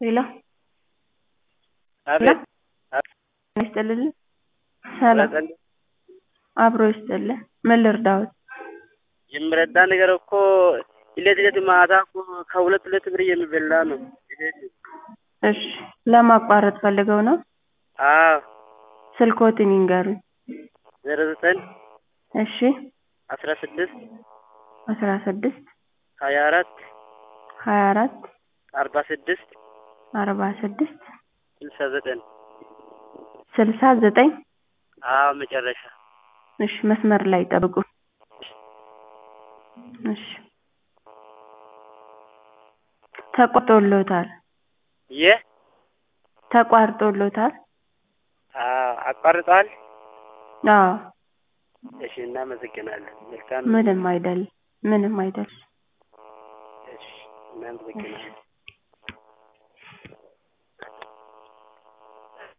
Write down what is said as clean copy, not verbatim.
ሄሎ ሄሎ አቤት ይስጥልኝ ሰላም አብሮ ይስጥልኝ ምን ልርዳዎት? የምረዳ ነገር እኮ እለት ማታ እኮ ከሁለት ብር የሚበላ ነው። እሺ ለማቋረጥ ፈልገው ነው? አዎ ስልክዎትን ይንገሩኝ። 09 እሺ 16 16 24 24 46 46 69 69 አዎ መጨረሻ። እሺ መስመር ላይ ጠብቁ። እሺ ተቋርጦልዎታል። ተቋርጦልዎታል? አቋርጧል? አዎ እሺ እናመሰግናለን። መልካም ምንም አይደል። እሺ እናመሰግናለን።